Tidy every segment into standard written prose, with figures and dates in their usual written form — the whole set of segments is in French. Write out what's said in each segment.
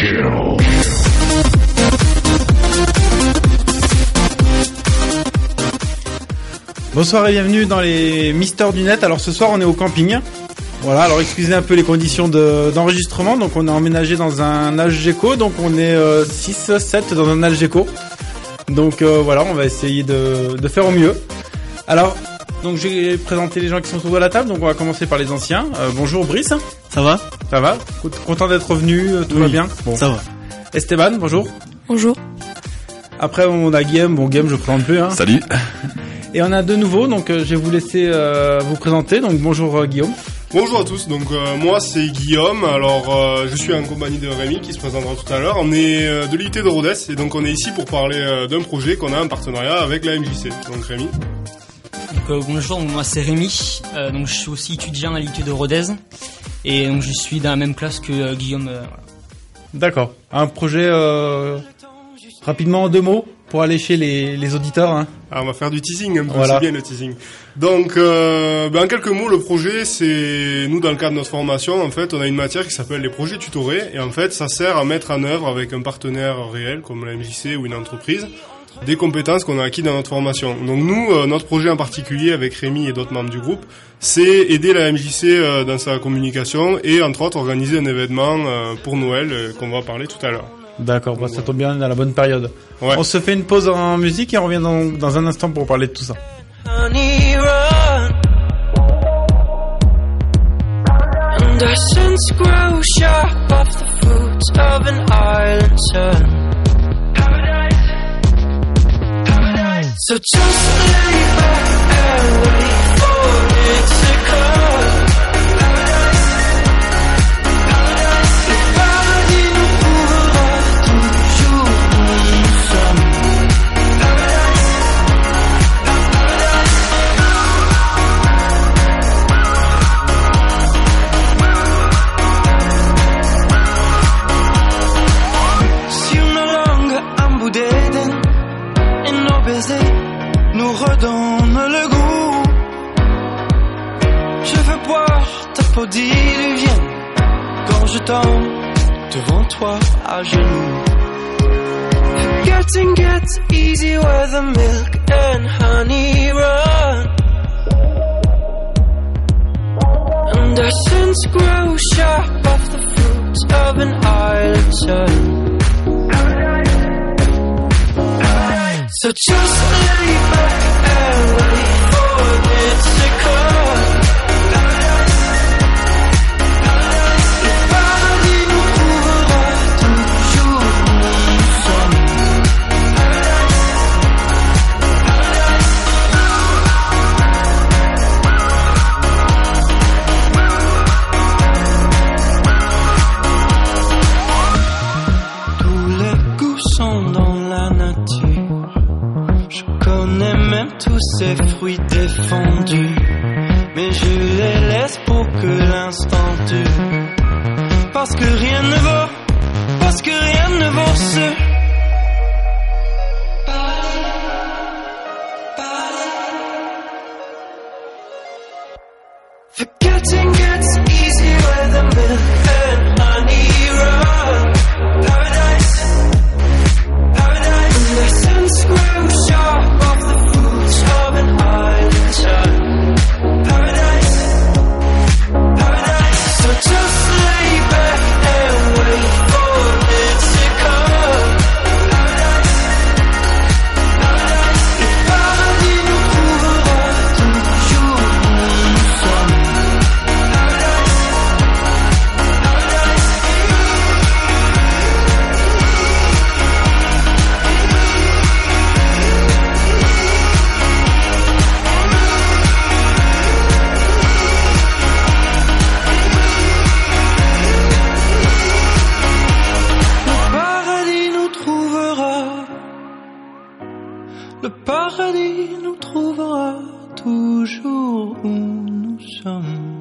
Kill. Bonsoir et bienvenue dans les Mystères du Net. Alors ce soir on est au camping. Voilà, alors excusez un peu les conditions d'enregistrement. Donc on est emménagé dans un Algeco. Donc on est 6-7 dans un Algeco. Donc voilà, on va essayer de faire au mieux. Alors, donc j'ai présenté les gens qui sont autour de la table. Donc on va commencer par les anciens. Bonjour Brice. Ça va ? Ça va ? Content d'être revenu, tout va bien ? Bon. Ça va. Esteban, bonjour. Bonjour. Après on a Guillaume. Bon Guillaume je présente plus. Hein. Salut. Et on a deux nouveaux, donc je vais vous laisser vous présenter. Donc bonjour Guillaume. Bonjour à tous, donc moi c'est Guillaume, alors je suis en compagnie de Rémi qui se présentera tout à l'heure. On est de l'IUT de Rodez et donc on est ici pour parler d'un projet qu'on a en partenariat avec la MJC. Donc Rémi. Donc, bonjour, moi c'est Rémi, donc je suis aussi étudiant à l'IUT de Rodez et donc je suis dans la même classe que Guillaume. Voilà. D'accord, un projet rapidement en 2 mots pour allécher les auditeurs. Hein. Ah, on va faire du teasing un peu, voilà. C'est bien le teasing. Donc, en quelques mots, le projet, c'est nous dans le cadre de notre formation, en fait, on a une matière qui s'appelle les projets tutorés et en fait, ça sert à mettre en œuvre avec un partenaire réel comme la MJC ou une entreprise des compétences qu'on a acquises dans notre formation. Donc nous, notre projet en particulier avec Rémi et d'autres membres du groupe, c'est aider la MJC dans sa communication et entre autres organiser un événement pour Noël qu'on va parler tout à l'heure. D'accord, bah, ça tombe bien dans la bonne période. Ouais. On se fait une pause en musique et on revient dans un instant pour parler de tout ça. Honey, run. And our sins grow sharp off the fruits of an island sun. Paradise. So just lay back and wait for it to come. Nous redonne le goût. Je veux boire ta peau diluvienne quand je tombe devant toi à genoux. Forgetting gets easy where the milk and honey run. And our sins grow sharp off the fruits of an island sun. So just lay back and wait for it to come. Le paradis nous trouvera toujours où nous sommes. Tous les goûts sont dans la nature. Tous ces fruits défendus, mais je les laisse pour que l'instant dure. Parce que rien ne vaut ce. Forgetting gets easy where the milk and honey run. Paradise, paradise, and the sense grows sharp off the of an island sun. Paradise, paradise. So just lay back and wait for it to come. Paradise, paradise. Le paradis nous trouvera toujours où nous sommes. Le paradis nous trouvera toujours où nous sommes.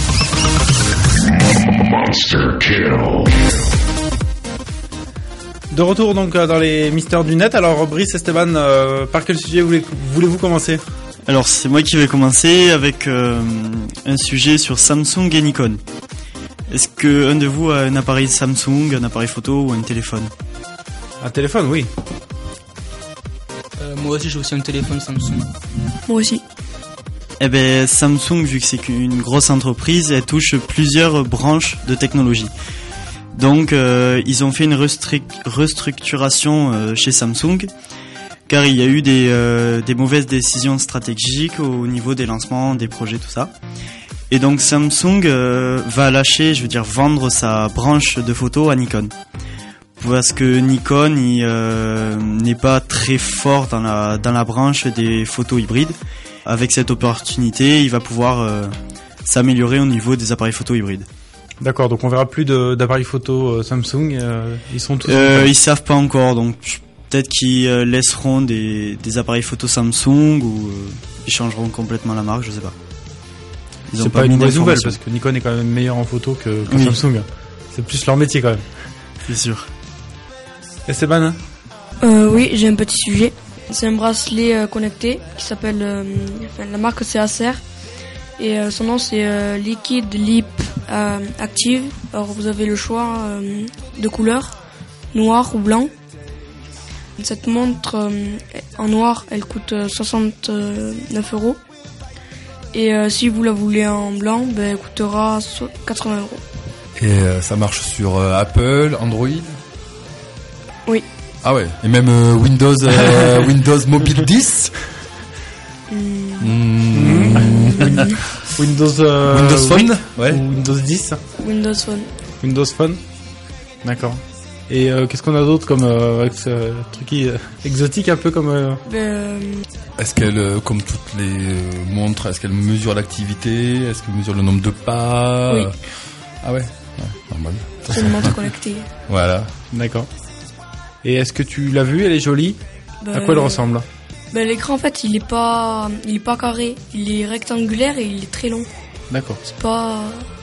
Monster Kill. De retour donc dans les mystères du net. Alors Brice, Esteban, par quel sujet voulez-vous commencer? Alors c'est moi qui vais commencer avec un sujet sur Samsung et Nikon. Est-ce que un de vous a un appareil Samsung, un appareil photo ou un téléphone? Un téléphone, oui. Moi aussi j'ai aussi un téléphone Samsung. Moi aussi. Eh ben Samsung, vu que c'est une grosse entreprise, elle touche plusieurs branches de technologie. Donc ils ont fait une restructuration chez Samsung, car il y a eu des mauvaises décisions stratégiques au niveau des lancements, des projets, tout ça. Et donc Samsung va vendre sa branche de photo à Nikon. Parce que Nikon n'est pas très fort dans la branche des photos hybrides. Avec cette opportunité, il va pouvoir s'améliorer au niveau des appareils photo hybrides. D'accord, donc on verra plus d'appareils photo Samsung. Ils sont tous. Ils savent pas encore, donc peut-être qu'ils laisseront des appareils photo Samsung ou ils changeront complètement la marque, je sais pas. Ils C'est pas une mauvaise nouvelle parce que Nikon est quand même meilleur en photo que oui. Samsung. C'est plus leur métier quand même. C'est sûr. Esteban? Oui, j'ai un petit sujet. C'est un bracelet connecté qui s'appelle, la marque c'est Acer et son nom c'est Liquid Lip Active. Alors vous avez le choix de couleurs, noir ou blanc. Cette montre en noir, elle coûte 69 €. Et si vous la voulez en blanc, elle coûtera 80 €. Et ça marche sur Apple, Android? Oui. Ah ouais, et même Windows Mobile 10. Windows Phone, ouais. Ou Windows 10. Windows Phone. Windows Phone. D'accord. Et qu'est-ce qu'on a d'autre comme avec ce truc exotique un peu comme Est-ce qu'elle, comme toutes les montres, est-ce qu'elle mesure l'activité? Est-ce qu'elle mesure le nombre de pas? Oui. Ah ouais, normal. C'est une montre connectée. Voilà. D'accord. Et est-ce que tu l'as vue? Elle est jolie. À quoi elle ressemble? L'écran en fait il est pas carré, il est rectangulaire et il est très long. D'accord. C'est pas.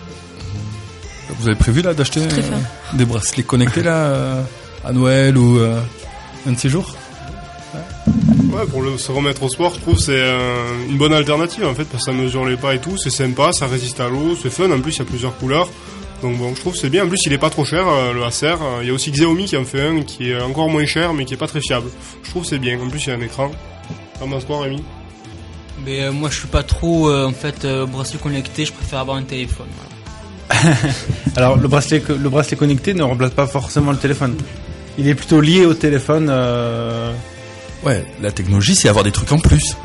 Vous avez prévu là d'acheter des bracelets connectés là à Noël ou un de ces jours? Ouais, pour se remettre au sport, je trouve que c'est une bonne alternative en fait, parce que ça mesure les pas et tout, c'est sympa, ça résiste à l'eau, c'est fun, en plus il y a plusieurs couleurs. Donc bon, je trouve que c'est bien, en plus il est pas trop cher, le Acer. Il y a aussi Xiaomi qui en fait un qui est encore moins cher mais qui est pas très fiable. Je trouve que c'est bien, en plus il y a un écran. T'en penses quoi, Rémi? Mais moi je suis pas trop bracelet connecté, je préfère avoir un téléphone. Alors le bracelet connecté ne remplace pas forcément le téléphone. Il est plutôt lié au téléphone. Ouais, la technologie c'est avoir des trucs en plus.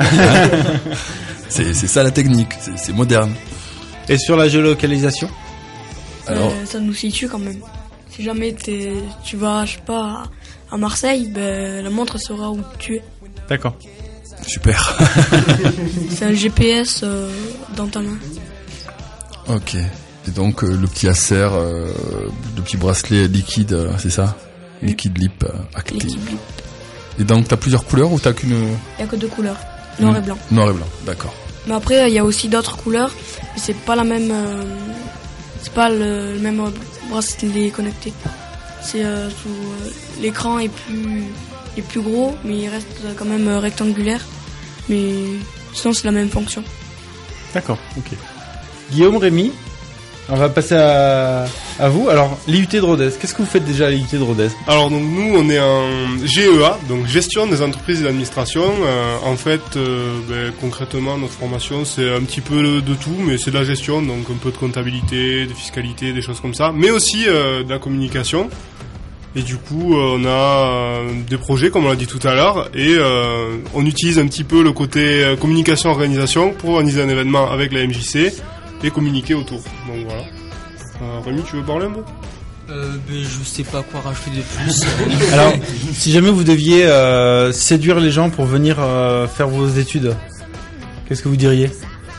c'est ça la technique, c'est moderne. Et sur la géolocalisation? Alors, ça nous situe quand même. Si jamais tu vas, je sais pas, à Marseille, la montre saura où tu es. D'accord. Super. C'est un GPS dans ta main. Ok. Et donc le petit Acer, le petit bracelet liquide, c'est ça? Liquid Lip Active. Liquid Lip. Et donc t'as plusieurs couleurs ou t'as qu'une? Il y a que 2 couleurs, noir et blanc. Noir et blanc, d'accord. Mais après il y a aussi d'autres couleurs, mais c'est pas la même. C'est pas le même bracelet connecté. C'est l'écran est plus gros, mais il reste quand même rectangulaire. Mais sinon c'est la même fonction. D'accord, ok. Guillaume, Rémi, on va passer à vous. Alors, l'IUT de Rodez, qu'est-ce que vous faites déjà à l'IUT de Rodez? Alors donc nous on est en GEA, donc gestion des entreprises et d'administration. En fait, concrètement notre formation c'est un petit peu de tout, mais c'est de la gestion, donc un peu de comptabilité, de fiscalité, des choses comme ça, mais aussi de la communication. Et du coup on a des projets comme on l'a dit tout à l'heure, et on utilise un petit peu le côté communication-organisation pour organiser un événement avec la MJC et communiquer autour. Donc voilà. Rémi, tu veux parler un peu? Je sais pas quoi rajouter de plus. Alors, si jamais vous deviez séduire les gens pour venir faire vos études, qu'est-ce que vous diriez?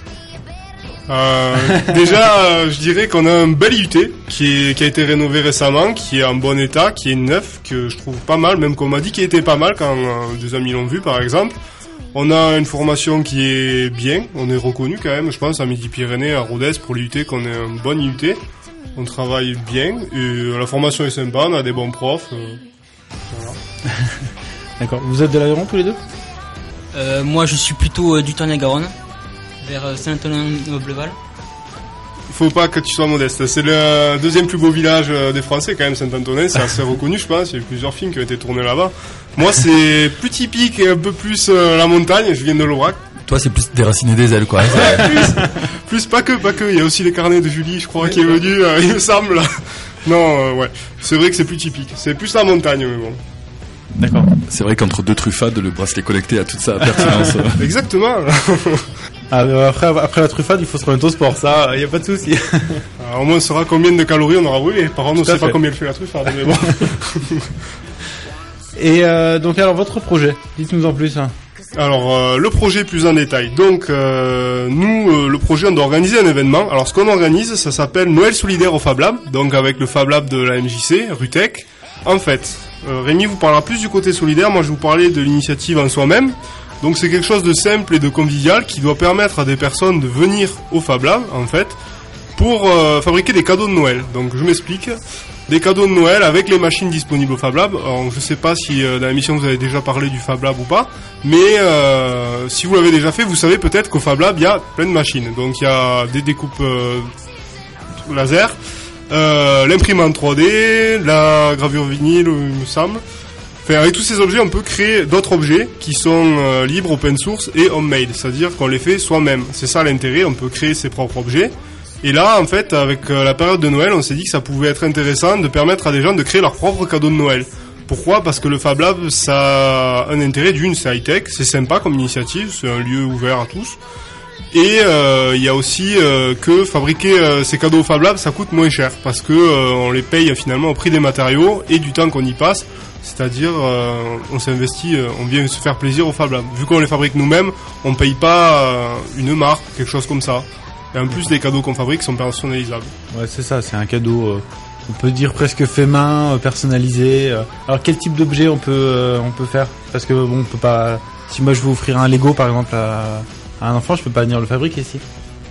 Déjà, je dirais qu'on a un bel IUT qui a été rénové récemment, qui est en bon état, qui est neuf, que je trouve pas mal, même qu'on m'a dit qu'il était pas mal quand des amis l'ont vu par exemple. On a une formation qui est bien, on est reconnu quand même, je pense, à Midi-Pyrénées, à Rodez pour l'IUT, qu'on est un bon IUT. On travaille bien, et la formation est sympa, on a des bons profs. D'accord. Vous êtes de l'Aveyron tous les deux? Moi, je suis plutôt du Tarn-et-Garonne, vers Saint-Antonin-Bleval. Il faut pas que tu sois modeste. C'est le deuxième plus beau village des Français, quand même, Saint-Antonin. C'est assez reconnu, je pense. Il y a eu plusieurs films qui ont été tournés là-bas. Moi, c'est plus typique et un peu plus la montagne. Je viens de l'Aubrac. Toi, c'est plus déraciné des ailes, quoi. Plus pas que. Il y a aussi les carnets de Julie, je crois, qui est venu, il me semble. Non, ouais. C'est vrai que c'est plus typique. C'est plus la montagne, mais bon. D'accord. C'est vrai qu'entre deux truffades, le bracelet collecté a toute sa pertinence. Exactement. Après la truffade, il faut se remettre au sport, ça, y a pas de souci. Alors, au moins, on saura combien de calories on aura brûlé. Par contre, on Tout à sait pas fait. combien elle fait la truffade, mais bon. Et donc alors votre projet, dites-nous en plus. Alors, le projet plus en détail. Donc, nous, le projet, on doit organiser un événement. Alors, ce qu'on organise, ça s'appelle Noël solidaire au Fab Lab. Donc, avec le Fab Lab de la MJC, Rutec. En fait, Rémi vous parlera plus du côté solidaire. Moi, je vais vous parler de l'initiative en soi-même. Donc, c'est quelque chose de simple et de convivial qui doit permettre à des personnes de venir au Fab Lab, en fait, pour fabriquer des cadeaux de Noël. Donc, je m'explique. Des cadeaux de Noël avec les machines disponibles au Fab Lab. Alors, je sais pas si dans l'émission vous avez déjà parlé du Fab Lab ou pas, mais si vous l'avez déjà fait, vous savez peut-être qu'au Fab Lab il y a plein de machines. Donc il y a des découpes laser, l'imprimante 3D, la gravure vinyle, il me semble. Enfin, avec tous ces objets, on peut créer d'autres objets qui sont libres, open source et homemade, c'est-à-dire qu'on les fait soi-même. C'est ça l'intérêt, on peut créer ses propres objets. Et là, en fait, avec la période de Noël, on s'est dit que ça pouvait être intéressant de permettre à des gens de créer leurs propres cadeaux de Noël. Pourquoi ? Parce que le Fab Lab, ça a un intérêt d'une, c'est high-tech, c'est sympa comme initiative, c'est un lieu ouvert à tous. Et il y a aussi que fabriquer ces cadeaux au Fab Lab, ça coûte moins cher, parce que on les paye finalement au prix des matériaux et du temps qu'on y passe. C'est-à-dire, on s'investit, on vient se faire plaisir au Fab Lab. Vu qu'on les fabrique nous-mêmes, on paye pas une marque, quelque chose comme ça. Et en plus, les cadeaux qu'on fabrique sont personnalisables. Ouais, c'est ça, c'est un cadeau, on peut dire presque fait main, personnalisé. Alors quel type d'objet on peut faire ? Parce que bon, on peut pas. Si moi je veux offrir un Lego par exemple à un enfant, je peux pas venir le fabriquer ici.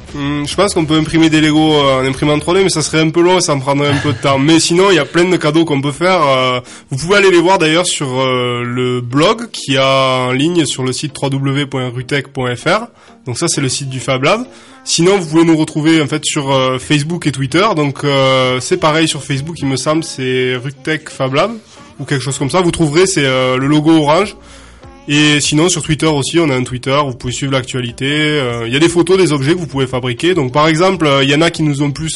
Je pense qu'on peut imprimer des Lego en imprimante 3D, mais ça serait un peu long et ça me prendrait un peu de temps. Mais sinon, il y a plein de cadeaux qu'on peut faire. Vous pouvez aller les voir d'ailleurs sur le blog qui a en ligne sur le site www.rutec.fr. Donc ça, c'est le site du Fab Lab. Sinon, vous pouvez nous retrouver en fait sur Facebook et Twitter. Donc c'est pareil sur Facebook, il me semble, c'est Rutec Fab Lab ou quelque chose comme ça. Vous trouverez, c'est le logo orange. Et sinon, sur Twitter aussi, on a un Twitter, vous pouvez suivre l'actualité. Il y a des photos des objets que vous pouvez fabriquer. Donc, par exemple, il y en a qui nous ont plus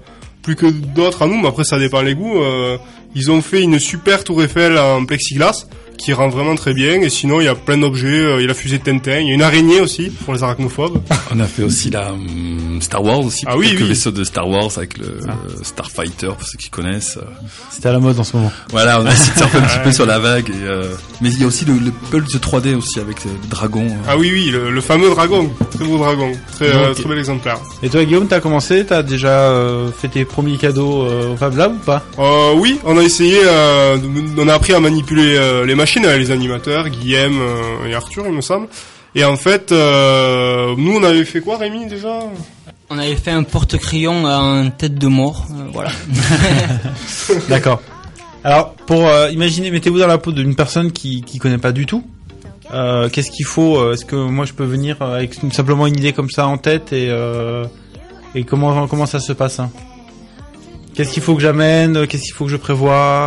que d'autres à nous, mais après, ça dépend les goûts. Ils ont fait une super tour Eiffel en plexiglas, qui rend vraiment très bien. Et sinon, il y a plein d'objets. Il y a la fusée de Tintin. Il y a une araignée aussi, pour les arachnophobes. On a fait aussi la Star Wars aussi. Ah oui, quelques oui. vaisseaux de Star Wars avec le Starfighter, pour ceux qui connaissent. C'était à la mode en ce moment. Voilà, on a essayé de surfer un petit peu sur la vague. Mais il y a aussi le Pulse 3D aussi avec le dragon. Ah oui, le fameux dragon. Très beau dragon. Très bel exemplaire. Et toi Guillaume, t'as commencé, t'as déjà fait tes premiers cadeaux au Fab Lab ou pas ? Oui, on a essayé, on a appris à manipuler les machines avec les animateurs, Guillaume et Arthur, il me semble. Et en fait, nous, on avait fait quoi, Rémi, déjà ? On avait fait un porte-crayon en tête de mort, voilà. D'accord. Alors, pour imaginer, mettez-vous dans la peau d'une personne qui connaît pas du tout. Qu'est-ce qu'il faut ? Est-ce que moi je peux venir avec simplement une idée comme ça en tête et comment ça se passe hein ? Qu'est-ce qu'il faut que j'amène ? Qu'est-ce qu'il faut que je prévoie ?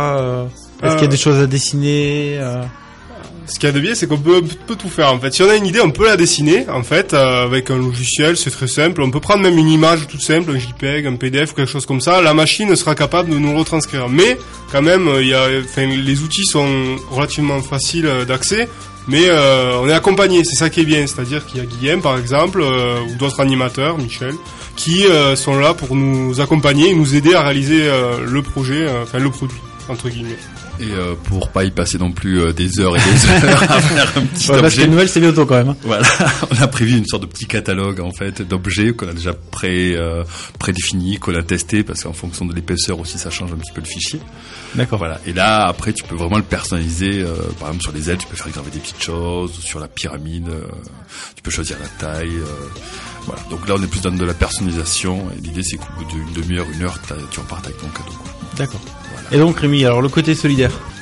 Est-ce qu'il y a des choses à dessiner Ce qu'il y a de bien, c'est qu'on peut tout faire, en fait. Si on a une idée, on peut la dessiner, en fait, avec un logiciel, c'est très simple. On peut prendre même une image toute simple, un JPEG, un PDF ou quelque chose comme ça. La machine sera capable de nous le retranscrire. Mais, quand même, les outils sont relativement faciles d'accès. Mais on est accompagné, c'est ça qui est bien. C'est-à-dire qu'il y a Guillaume, par exemple, ou d'autres animateurs, Michel, qui sont là pour nous accompagner et nous aider à réaliser le projet, le produit, entre guillemets. Et pour pas y passer non plus des heures et des heures à faire un petit parce que objet. Noël c'est bientôt quand même. Voilà, on a prévu une sorte de petit catalogue en fait d'objets qu'on a déjà prédéfini, qu'on a testé parce qu'en fonction de l'épaisseur aussi ça change un petit peu le fichier. D'accord. Voilà. Et là après tu peux vraiment le personnaliser. Par exemple sur les ailes tu peux faire graver des petites choses, sur la pyramide tu peux choisir la taille. Voilà. Donc là on est plus dans de la personnalisation et l'idée c'est qu'au bout d'une demi-heure, une heure tu repartes avec ton cadeau. Quoi. D'accord. Et donc Rémi, alors le côté solidaire.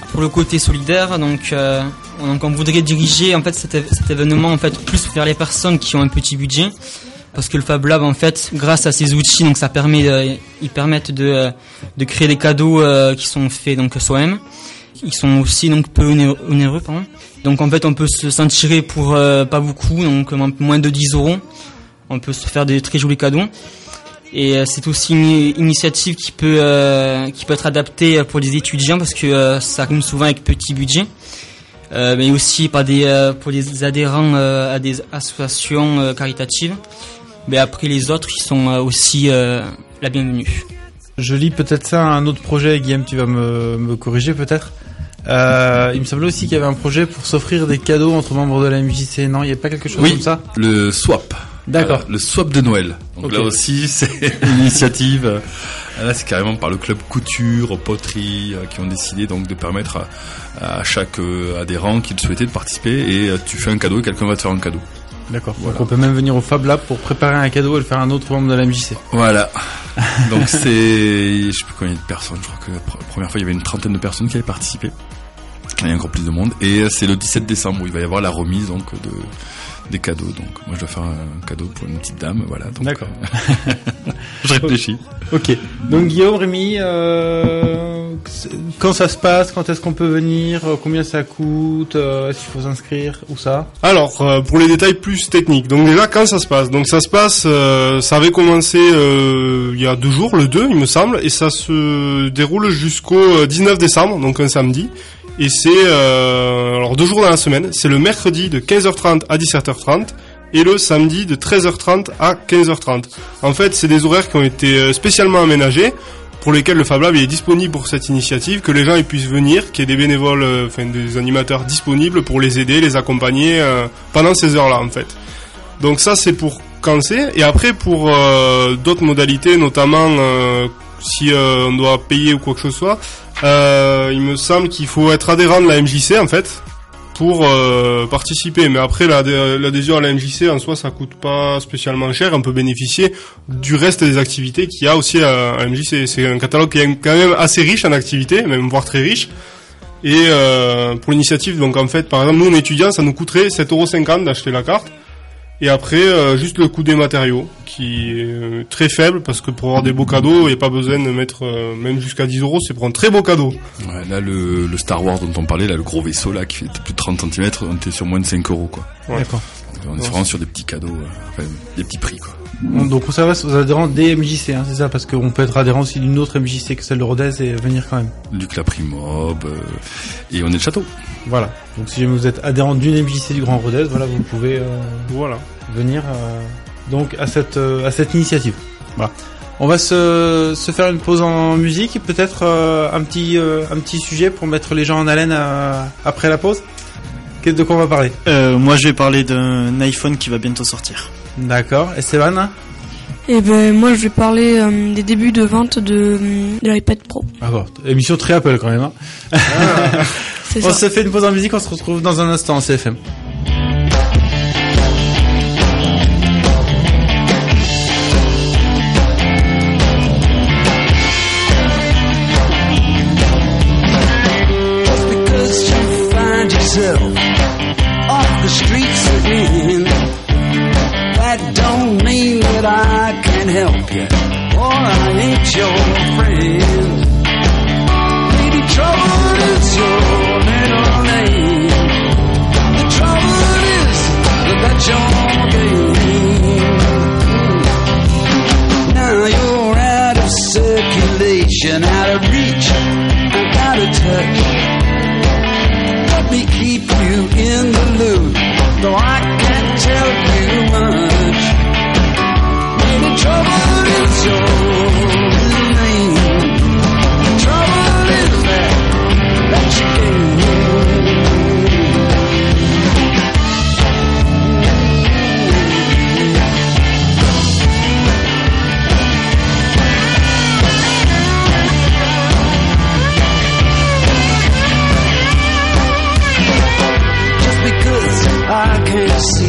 pour le côté solidaire, donc on voudrait diriger en fait cet événement en fait plus vers les personnes qui ont un petit budget, parce que le Fab Lab en fait, grâce à ces outils, donc ils permettent de créer des cadeaux qui sont faits donc soi-même. Ils sont aussi donc peu onéreux, pardon. Donc en fait on peut s'en tirer pour pas beaucoup, donc moins de 10 €. On peut se faire des très jolis cadeaux. Et c'est aussi une initiative qui peut être adaptée pour des étudiants, parce que ça rime souvent avec petit budget, mais aussi pour des adhérents à des associations caritatives. Mais après les autres, ils sont aussi la bienvenue. Je lis peut-être ça à un autre projet, Guillaume, tu vas me corriger peut-être. Il me semblait aussi qu'il y avait un projet pour s'offrir des cadeaux entre membres de la MJC. Non, il n'y a pas quelque chose comme ça? Le swap. D'accord. Le swap de Noël. Donc là aussi, c'est une initiative. Là, c'est carrément par le club couture, poterie, qui ont décidé donc de permettre à chaque adhérent qui le souhaitait de participer, et tu fais un cadeau et quelqu'un va te faire un cadeau. D'accord. Voilà. Donc on peut même venir au Fab Lab pour préparer un cadeau et le faire à un autre membre de la MJC. Voilà. Donc je sais plus combien de personnes. Je crois que la première fois il y avait une 30aine de personnes qui avaient participé. Il y a encore plus de monde. Et c'est le 17 décembre où il va y avoir la remise donc des cadeaux. Donc moi je dois faire un cadeau pour une petite dame. Voilà. Donc, d'accord. Je réfléchis. Ok. Donc Guillaume, Rémi, quand ça se passe, quand est-ce qu'on peut venir, combien ça coûte, est-ce qu'il faut s'inscrire, où ça? Alors, pour les détails plus techniques, donc déjà quand ça se passe, ça avait commencé il y a 2 jours, le 2 il me semble, et ça se déroule jusqu'au 19 décembre, donc un samedi. Et c'est alors 2 jours dans la semaine, c'est le mercredi de 15h30 à 17h30 et le samedi de 13h30 à 15h30. En fait, c'est des horaires qui ont été spécialement aménagés, pour lesquels le Fab Lab est disponible pour cette initiative, que les gens ils puissent venir, qu'il y ait des bénévoles, des animateurs disponibles pour les aider, les accompagner pendant ces heures-là en fait. Donc ça c'est pour quand c'est, et après pour d'autres modalités, notamment si on doit payer ou quoi que ce soit, il me semble qu'il faut être adhérent de la MJC en fait pour participer. Mais après l'adhésion à la MJC en soi ça coûte pas spécialement cher, on peut bénéficier du reste des activités qu'il y a aussi à MJC. C'est un catalogue qui est quand même assez riche en activités, même voire très riche. Et pour l'initiative, donc en fait par exemple nous en étudiants ça nous coûterait 7,50 € d'acheter la carte. Et après, juste le coût des matériaux, qui est très faible, parce que pour avoir des beaux cadeaux, il n'y a pas besoin de mettre même jusqu'à 10 €, c'est pour un très beau cadeau. Ouais, là, le Star Wars dont on parlait, là, le gros vaisseau, là, qui fait plus de 30 cm, on était sur moins de 5 €, quoi. Ouais. D'accord. On est vraiment sur des petits cadeaux, des petits prix, quoi. Donc on s'adresse aux adhérents des MJC, hein, c'est ça, parce qu'on peut être adhérent aussi d'une autre MJC que celle de Rodez et venir quand même. Luc Laprimob, et on est le château. Voilà. Donc si jamais vous êtes adhérent d'une MJC du Grand Rodez, voilà, vous pouvez venir donc à cette initiative. Voilà. On va se faire une pause en musique, peut-être un petit sujet pour mettre les gens en haleine après la pause. De quoi on va parler? Moi je vais parler d'un iPhone qui va bientôt sortir. D'accord. Esteban? Et ben moi je vais parler des débuts de vente de l'iPad Pro. Ah bon, émission très Apple quand même. Hein. C'est on ça. se fait une pause en musique, on se retrouve dans un instant en CFM. Off the streets again, that don't mean that I can't help you, or I ain't your friend. Maybe trouble is your middle name. The trouble is that you're game. Now you're out of circulation, out of reach, out of touch. Let me keep you in the loop, though I can't tell you much. Maybe trouble is your name. The trouble is that you gave. I can't see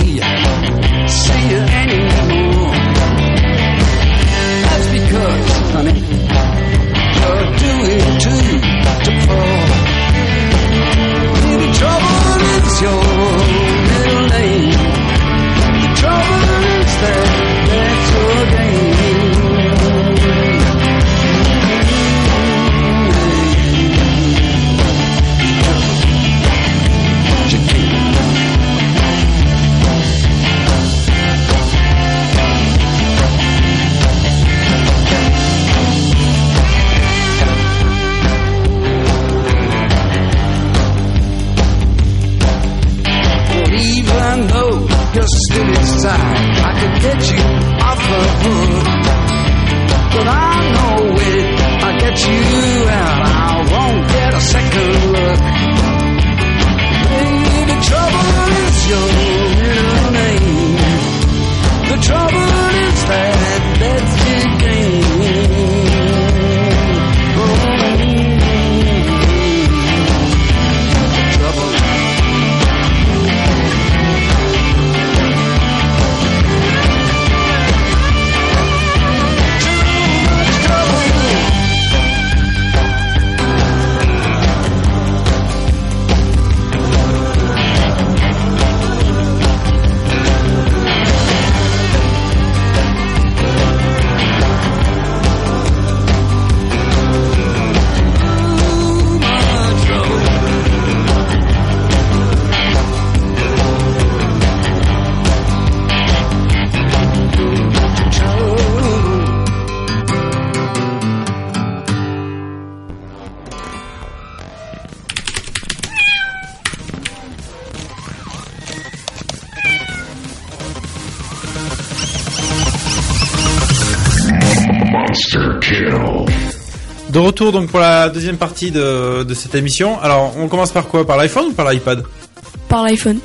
De retour donc pour la deuxième partie de cette émission. Alors, on commence par quoi? Par l'iPhone ou par l'iPad? Par l'iPhone.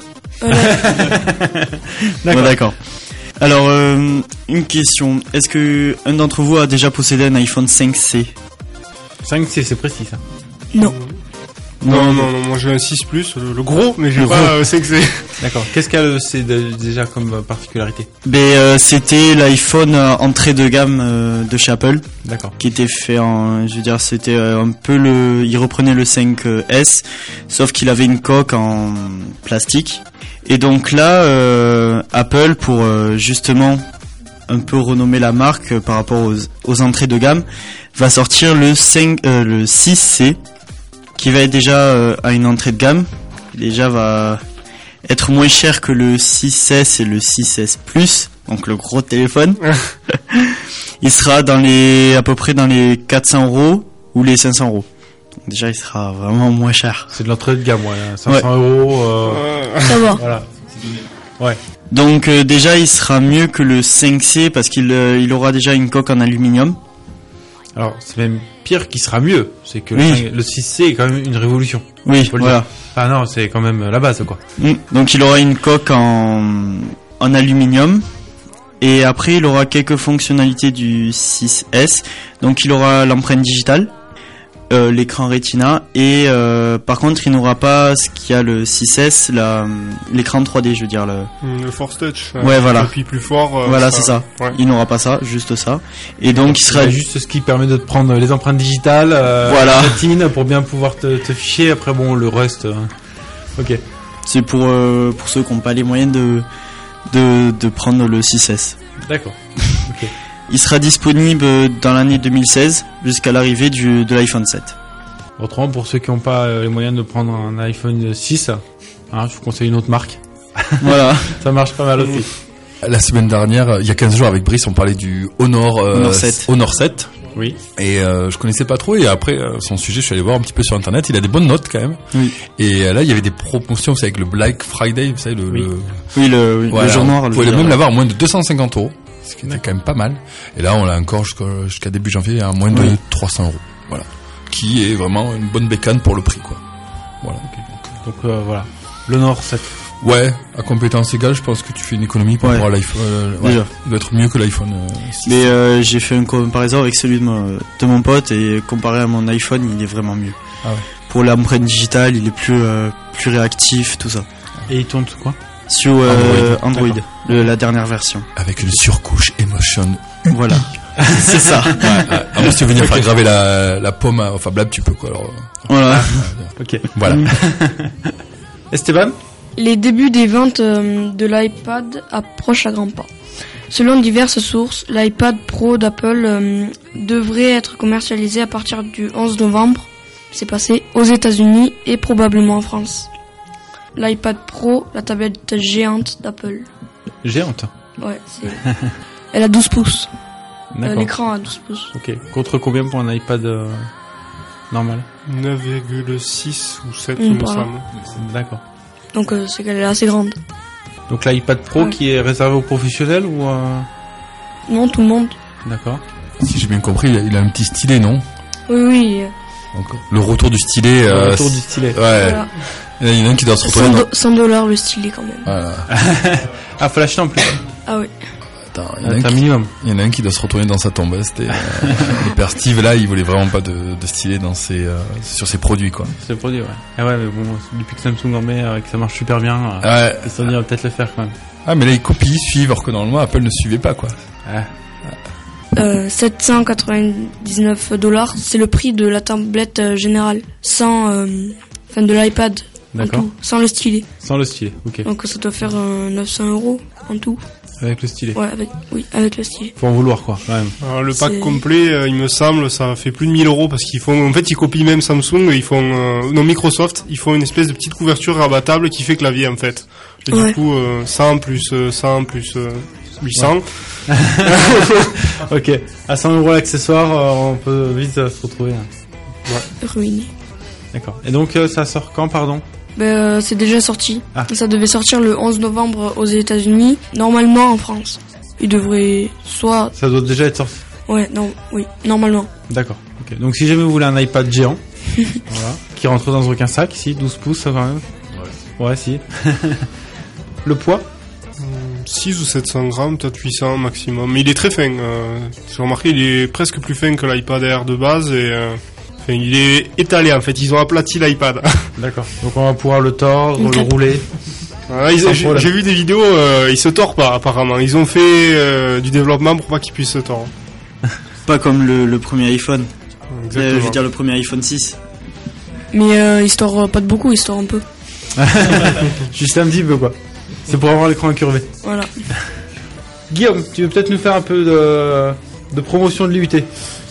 Ouais, d'accord. Alors, une question. Est-ce que un d'entre vous a déjà possédé un iPhone 5C? 5C, c'est précis ça. Non. Non, moi j'ai un 6 Plus, le gros, mais j'ai Le pas 5C. D'accord. Qu'est-ce qu'elle c'est déjà comme particularité? C'était l'iPhone entrée de gamme de chez Apple, D'accord. qui était fait en, je veux dire, c'était un peu il reprenait le 5S, sauf qu'il avait une coque en plastique. Et donc là, Apple, pour justement un peu renommer la marque par rapport aux entrées de gamme, va sortir le 6C, qui va être déjà à une entrée de gamme. Déjà va être moins cher que le 6S et le 6S Plus, donc le gros téléphone. Il sera à peu près dans les 400 € ou les 500 €. Donc déjà, il sera vraiment moins cher. C'est de l'entrée de gamme, ouais. 500 €. Ça va. Voilà. Ouais. Donc déjà, il sera mieux que le 5C parce qu'il aura déjà une coque en aluminium. Alors, c'est même pire qu'il sera mieux. C'est que Oui. le 6C est quand même une révolution. Oui, Faut le voilà. dire. Ah non, c'est quand même la base, quoi. Donc il aura une coque en aluminium. Et après, il aura quelques fonctionnalités du 6S. Donc il aura l'empreinte digitale, l'écran Retina, et par contre, il n'aura pas ce qu'il y a le 6S, l'écran 3D, je veux dire. Le Force Touch. Ouais, voilà. Appuie plus fort. Voilà, c'est ça. Ouais. Il n'aura pas ça, juste ça. Et donc, il sera C'est juste ce qui permet de te prendre les empreintes digitales, Voilà. la rétine, pour bien pouvoir te ficher. Après, bon, le reste... Ok. C'est pour ceux qui n'ont pas les moyens de prendre le 6S. D'accord. Ok. Il sera disponible dans l'année 2016 jusqu'à l'arrivée de l'iPhone 7. Autrement, pour ceux qui n'ont pas les moyens de prendre un iPhone 6, je vous conseille une autre marque. Voilà. Ça marche pas mal aussi. La semaine dernière, il y a 15 jours avec Brice, on parlait du Honor 7. Honor 7. Oui. Et je connaissais pas trop, et après son sujet, je suis allé voir un petit peu sur internet. Il a des bonnes notes quand même. Oui. Et là, il y avait des promotions, vous savez, avec le Black Friday, vous savez, Oui, le jour noir. Vous pouvez même l'avoir à moins de 250 €, ce qui était quand même pas mal. Et là, on l'a encore jusqu'à début janvier à moins de 300 €. Voilà. Qui est vraiment une bonne bécane pour le prix, quoi. Voilà. Donc voilà. L'Honor 7. Ouais, à compétence égale, je pense que tu fais une économie par rapport à l'iPhone. Déjà. Il doit être mieux que l'iPhone 6. Mais j'ai fait une comparaison avec celui de mon pote, et comparé à mon iPhone, il est vraiment mieux. Ah ouais. Pour l'empreinte digitale, il est plus réactif, tout ça. Et il tourne quoi? Sur Android, la dernière version. Avec une surcouche Emotion. Voilà. C'est ça. À moins si tu veux venir faire graver la pomme à Fab Lab, tu peux, quoi. Alors, Voilà. Ok. voilà. Esteban? Les débuts des ventes de l'iPad approchent à grands pas. Selon diverses sources, l'iPad Pro d'Apple devrait être commercialisé à partir du 11 novembre, c'est passé, aux États-Unis et probablement en France. L'iPad Pro, la tablette géante d'Apple. Géante. Ouais, elle a 12 pouces. D'accord. L'écran a 12 pouces. Ok. Contre combien pour un iPad normal? 9,6 ou 7, Mmh, il me voilà. semble. D'accord. Donc c'est qu'elle est assez grande. Donc l'iPad Pro Ouais. qui est réservé aux professionnels ou Non, tout le monde. D'accord. Si j'ai bien compris, il a un petit stylet, non? Oui. Donc, le retour du stylet. Le retour du stylet. Ouais. Voilà. Il y en a un qui doit se retrouver dans... 100 $ le stylet quand même. Voilà. Ah, faut l'acheter en plus. Ah oui. Attends, C'est un minimum. il y en a un qui doit se retourner dans sa tombe. C'était le père Steve là, il voulait vraiment pas de stylet dans sur ses produits, quoi. C'est le produit, ouais. Ah ouais, mais bon, depuis que Samsung en met, que ça marche super bien, Ouais. Sony va peut-être le faire quand même. Ah mais là ils copient, ils suivent, alors que normalement Apple ne suivait pas, quoi. Ah. 799 $, c'est le prix de la tablette générale, sans, de l'iPad en D'accord. tout, sans le stylet. Sans le stylet, ok. Donc ça doit faire 900 € en tout. Avec le stylet. Ouais, avec le stylet. Faut en vouloir, quoi, quand même. Alors, le pack C'est- complet, il me semble, ça fait plus de 1000 € parce qu'ils font, en fait, ils copient même Samsung, ils font, non, Microsoft, ils font une espèce de petite couverture rabattable qui fait clavier, en fait. Et Ouais. du coup, 100 plus 100 plus 800. Ok. À 100 € l'accessoire, on peut vite se retrouver. Ruiné. D'accord. Et donc, ça sort quand, pardon? C'est déjà sorti. Ah. Ça devait sortir le 11 novembre aux États-Unis, normalement en France. Il devrait soit... Ça doit déjà être sorti. Ouais, non, oui, normalement. D'accord. Ok. Donc si jamais vous voulez un iPad géant, voilà, qui rentre dans aucun sac, ici, 12 pouces, ça va même. Ouais, si. Le poids 6 ou 700 grammes, peut-être 800 maximum. Mais il est très fin. J'ai remarqué, il est presque plus fin que l'iPad Air de base et enfin, il est étalé en fait. Ils ont aplati l'iPad. D'accord. Donc on va pouvoir le tordre, Ok. le rouler. J'ai vu des vidéos, il se tord pas apparemment. Ils ont fait du développement pour pas qu'il puisse se tordre. Pas comme le premier iPhone. Je Exactement. veux dire le premier iPhone 6. Mais il se tord pas de beaucoup, il se tord un peu. Juste un petit peu, quoi. C'est pour avoir l'écran incurvé. Voilà. Guillaume, tu veux peut-être nous faire un peu de promotion de l'IUT?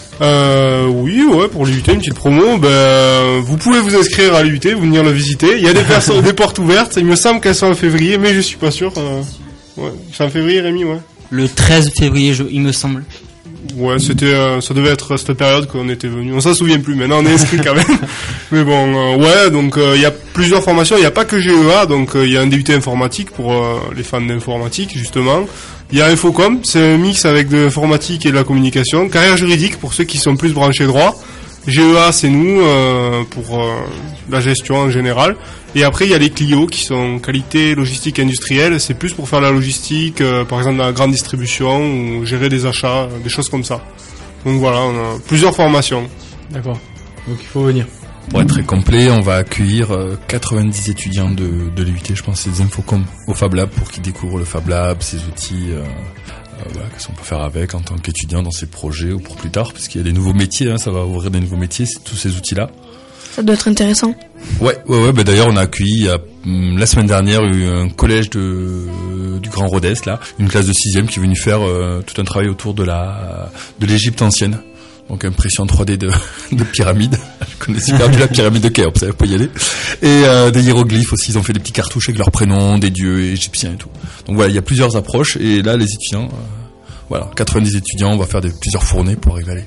Oui, ouais, pour l'IUT, une petite promo. Ben, vous pouvez vous inscrire à l'IUT, vous venir le visiter. Il y a des portes ouvertes. Il me semble qu'elles sont en février, mais je suis pas sûr. Ouais, c'est en février, Rémi, ouais. Le 13 février, il me semble. Ouais, c'était, ça devait être cette période qu'on était venu. On s'en souvient plus. Maintenant, on est inscrit quand même. Mais bon, ouais, donc il y a plusieurs formations. Il n'y a pas que GEA, donc il y a un DUT informatique pour les fans d'informatique justement. Il y a Infocom, c'est un mix avec de l'informatique et de la communication. Carrière juridique pour ceux qui sont plus branchés droit. GEA, c'est nous pour la gestion en général. Et après, il y a les Clio qui sont qualité logistique industrielle. C'est plus pour faire la logistique, par exemple dans la grande distribution ou gérer des achats, des choses comme ça. Donc voilà, on a plusieurs formations. D'accord. Donc il faut venir. Pour être très complet, on va accueillir 90 étudiants de l'IUT, je pense, c'est des Infocom au Fab Lab pour qu'ils découvrent le Fab Lab, ses outils, voilà, qu'est-ce qu'on peut faire avec en tant qu'étudiant dans ses projets ou pour plus tard, parce qu'il y a des nouveaux métiers, hein, ça va ouvrir des nouveaux métiers, c'est tous ces outils-là. Ça doit être intéressant. Ouais, bah d'ailleurs on a accueilli la semaine dernière un collège du Grand Rodez, là, une classe de 6e qui est venue faire tout un travail autour de l'Égypte ancienne. Donc impression 3D de pyramide. Je connais super bien la pyramide de Khéops, ça peut y aller. Et des hiéroglyphes aussi, ils ont fait des petits cartouches avec leurs prénoms, des dieux égyptiens et tout. Donc voilà, il y a plusieurs approches et là les étudiants, voilà, 90 étudiants, on va faire plusieurs fournées pour arriver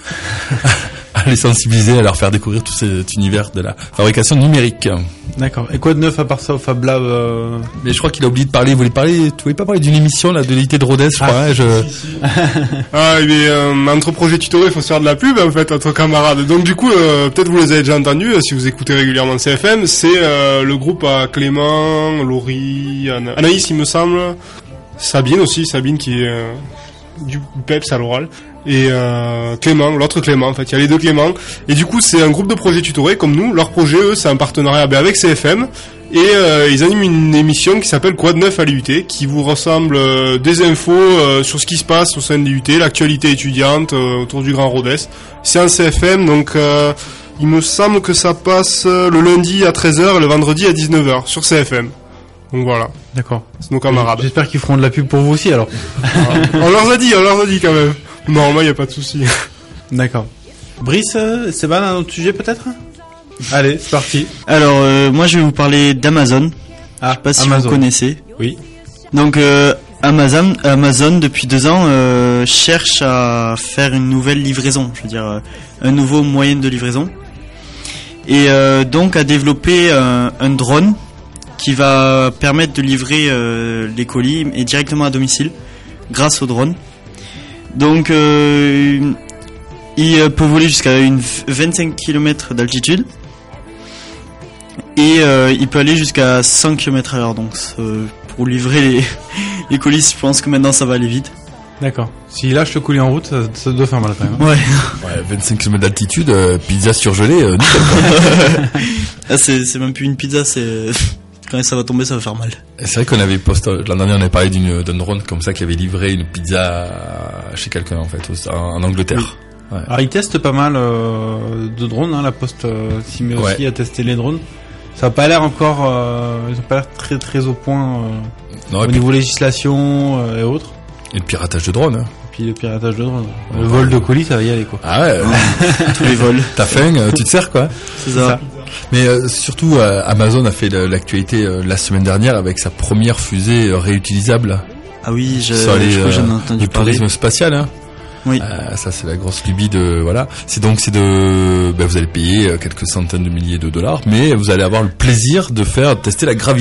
à les sensibiliser, à leur faire découvrir tout cet univers de la fabrication numérique. D'accord. Et quoi de neuf à part ça au Fab Lab Mais je crois qu'il a oublié de parler, tu voulais pas parler d'une émission là de l'IUT de Rodez, je crois, hein, Ah, mais entre projets tutorés, il faut se faire de la pub en fait entre camarades. Donc du coup, peut-être vous les avez déjà entendus si vous écoutez régulièrement CFM. C'est le groupe à Clément, Laurie, Anaïs, il me semble, Sabine aussi, Sabine qui est du PEPS à l'oral. Et Clément, l'autre Clément, en fait, il y a les deux Clément. Et du coup, c'est un groupe de projets tutorés comme nous. Leur projet, eux, c'est un partenariat avec CFM. Et ils animent une émission qui s'appelle Quoi de neuf à l'IUT, qui vous ressemble des infos sur ce qui se passe au sein de l'IUT, l'actualité étudiante autour du Grand Rodez. C'est un CFM, donc il me semble que ça passe le lundi à 13h et le vendredi à 19h sur CFM. Donc voilà. D'accord. C'est nos camarades. J'espère qu'ils feront de la pub pour vous aussi alors. On leur a dit quand même. Non, moi, il n'y a pas de souci. D'accord. Brice, Sébastien, un autre sujet peut-être? Allez, c'est parti. Alors, moi je vais vous parler d'Amazon. Ah, Je sais pas si Amazon. vous connaissez. Oui. Donc Amazon depuis 2 ans cherche à faire une nouvelle livraison, je veux dire un nouveau moyen de livraison, et donc a développé un drone qui va permettre de livrer les colis et directement à domicile grâce au drone. Donc il peut voler jusqu'à 25 km d'altitude et il peut aller jusqu'à 100 km/h. Donc pour livrer les colis, je pense que maintenant ça va aller vite. D'accord. S'il lâche le colis en route, ça doit faire mal quand même. Ouais. Ouais, 25 km d'altitude, pizza surgelée, nickel. Ah, c'est même plus une pizza, c'est quand ça va tomber, ça va faire mal. Et c'est vrai qu'on avait posté, l'an dernier, on avait parlé d'un drone comme ça qui avait livré une pizza chez quelqu'un, en fait, en Angleterre. Ouais. Alors ils testent pas mal de drones, hein, la Poste s'y met aussi à tester les drones. Ça a pas l'air encore, ils ont pas l'air très très au point Non, au niveau législation et autres. Et le piratage de drones. Hein. Et puis le piratage de drones. Le vol de colis, ça va y aller quoi. Ah ouais, Tous les vols. t'as faim, tu te sers quoi. C'est ça. Mais surtout, Amazon a fait l'actualité la semaine dernière avec sa première fusée réutilisable. Ah oui, je Sur les, crois que j'en ai entendu le parler. tourisme spatial, hein. Oui. Ça c'est la grosse lubie voilà. Vous allez payer quelques centaines de milliers de dollars, mais vous allez avoir le plaisir de tester la gravité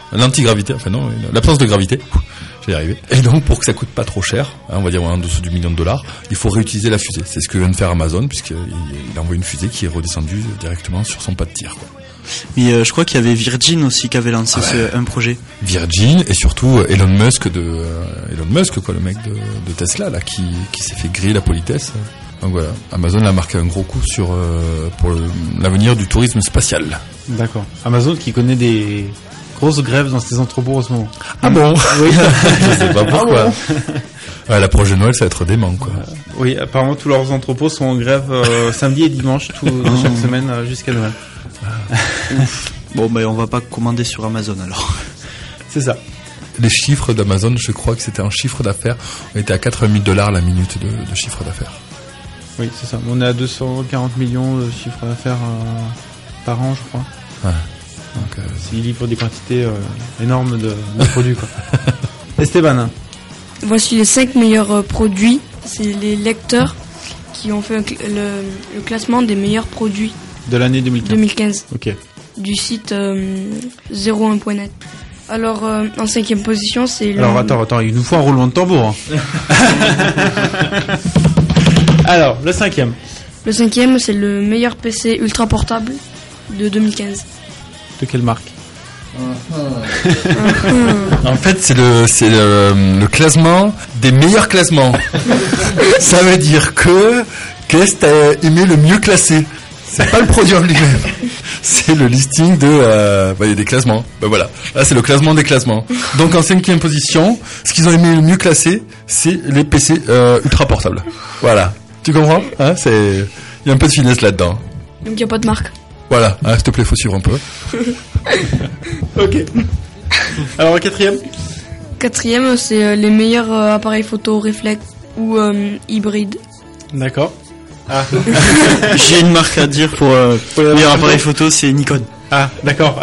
l'antigravité, enfin non, l'absence de gravité. J'y arrivé. Et donc, pour que ça coûte pas trop cher, on va dire en dessous du $1 million, il faut réutiliser la fusée. C'est ce que vient de faire Amazon, puisqu'il envoie une fusée qui est redescendue directement sur son pas de tir, quoi. Mais je crois qu'il y avait Virgin aussi qui avait lancé un projet. Virgin et surtout Elon Musk, quoi, le mec de Tesla, là, qui s'est fait griller la politesse. Donc voilà, Amazon a marqué un gros coup pour l'avenir du tourisme spatial. D'accord. Amazon qui connaît des grosses grèves dans ses entrepôts en ce moment. Ah bon? Oui. Je sais pas pourquoi. Ouais, la prochaine Noël, ça va être dément, quoi. Oui, apparemment tous leurs entrepôts sont en grève samedi et dimanche, chaque semaine jusqu'à Noël. Bon, ben on va pas commander sur Amazon alors. C'est ça. Les chiffres d'Amazon, je crois que c'était en chiffre d'affaires. On était à $80 000 la minute de chiffre d'affaires. Oui, c'est ça. On est à 240 millions de chiffre d'affaires par an, je crois. Ouais. Donc, ils livrent des quantités énormes de produits, quoi. Esteban. Voici les 5 meilleurs produits. C'est les lecteurs qui ont fait le classement des meilleurs produits de l'année 2015. Ok. Du site 01.net. Alors, en 5e position, c'est... Alors, attends, il nous faut un roulement de tambour. Hein. Alors, le 5e. Le 5e, c'est le meilleur PC ultra portable de 2015. De quelle marque? En fait, c'est le classement des meilleurs classements. Ça veut dire qu'est-ce que t'as aimé le mieux classé? C'est pas le produit en lui-même. C'est le listing il y a des classements. Ben voilà. Là, c'est le classement des classements. Donc, en 5e position, ce qu'ils ont aimé le mieux classé, c'est les PC ultra portables. Voilà. Tu comprends? Hein, il y a un peu de finesse là-dedans. Donc, il n'y a pas de marque. Voilà. S'il te plaît, faut suivre un peu. Ok. Alors, 4e? 4e, c'est les meilleurs appareils photo réflex ou hybrides. D'accord. Ah. J'ai une marque à dire pour le meilleur appareil photo, c'est Nikon. Ah, d'accord.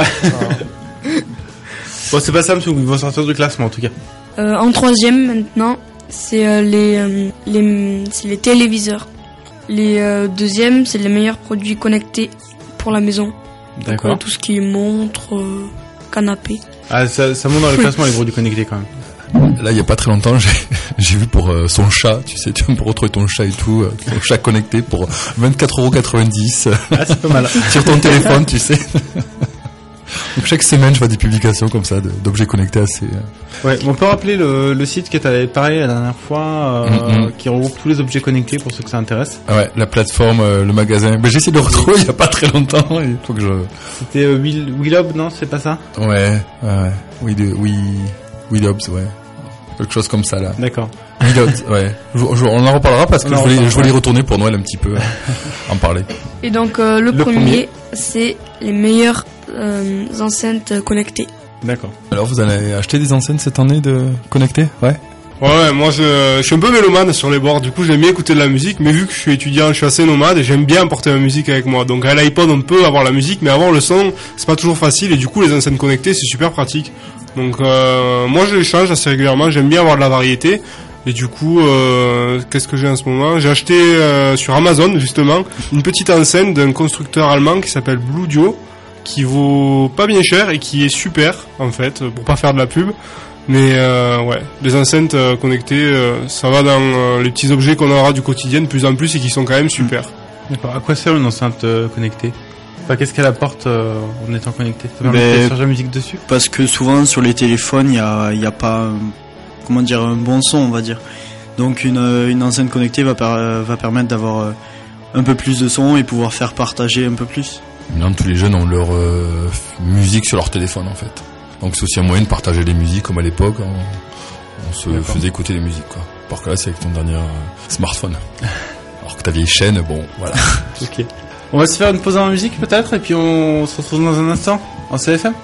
Bon, c'est pas Samsung, ils vont sortir du classement en tout cas. En 3e maintenant, c'est les téléviseurs. Les 2e, c'est les meilleurs produits connectés pour la maison. D'accord. Donc, tout ce qui est montre, canapé. Ah, ça monte dans le classement les produits connectés quand même. Là, il y a pas très longtemps, j'ai vu pour son chat, tu sais, tu peux retrouver ton chat et tout, ton chat connecté pour 24,90 €. Ah, c'est pas mal. Sur ton téléphone, tu sais. Donc chaque semaine, je vois des publications comme ça d'objets connectés assez. Ouais, on peut rappeler le site que tu avais parlé la dernière fois, qui regroupe tous les objets connectés pour ceux que ça intéresse. Ah ouais, la plateforme, le magasin. Ben, j'ai essayé de le retrouver il y a pas très longtemps. Il faut que C'était Willob, non, c'est pas ça? Ouais. Willobs, ouais. Quelque chose comme ça là. D'accord. Willobs, ouais. On en reparlera parce que je voulais y retourner pour Noël un petit peu, en parler. Et donc le premier, c'est les meilleures enceintes connectées. D'accord. Alors vous allez acheter des enceintes cette année de connectées? Ouais. Ouais, moi je suis un peu mélomane sur les bords, du coup j'aime bien écouter de la musique, mais vu que je suis étudiant, je suis assez nomade et j'aime bien apporter ma musique avec moi. Donc à l'iPod on peut avoir la musique, mais avoir le son, c'est pas toujours facile, et du coup les enceintes connectées c'est super pratique. Donc moi je les change assez régulièrement, j'aime bien avoir de la variété. Et du coup, qu'est-ce que j'ai en ce moment? J'ai acheté sur Amazon justement une petite enceinte d'un constructeur allemand qui s'appelle Bluedio, qui vaut pas bien cher et qui est super en fait, pour pas faire de la pub. Mais ouais, les enceintes connectées, ça va dans les petits objets qu'on aura du quotidien de plus en plus et qui sont quand même super. D'accord. À quoi sert une enceinte connectée? Enfin, qu'est-ce qu'elle apporte en étant connectée? Ça permet de télécharger la musique dessus? Parce que souvent sur les téléphones, il y a pas, comment dire, un bon son, on va dire. Donc une enceinte connectée va permettre d'avoir un peu plus de son et pouvoir faire partager un peu plus. Maintenant, tous les jeunes ont leur musique sur leur téléphone en fait. Donc c'est aussi un moyen de partager les musiques comme à l'époque, on se faisait écouter les musiques quoi. Parce que là c'est avec ton dernier smartphone. Alors que ta vieille chaîne, bon voilà. Ok. On va se faire une pause en musique peut-être et puis on se retrouve dans un instant en CFM.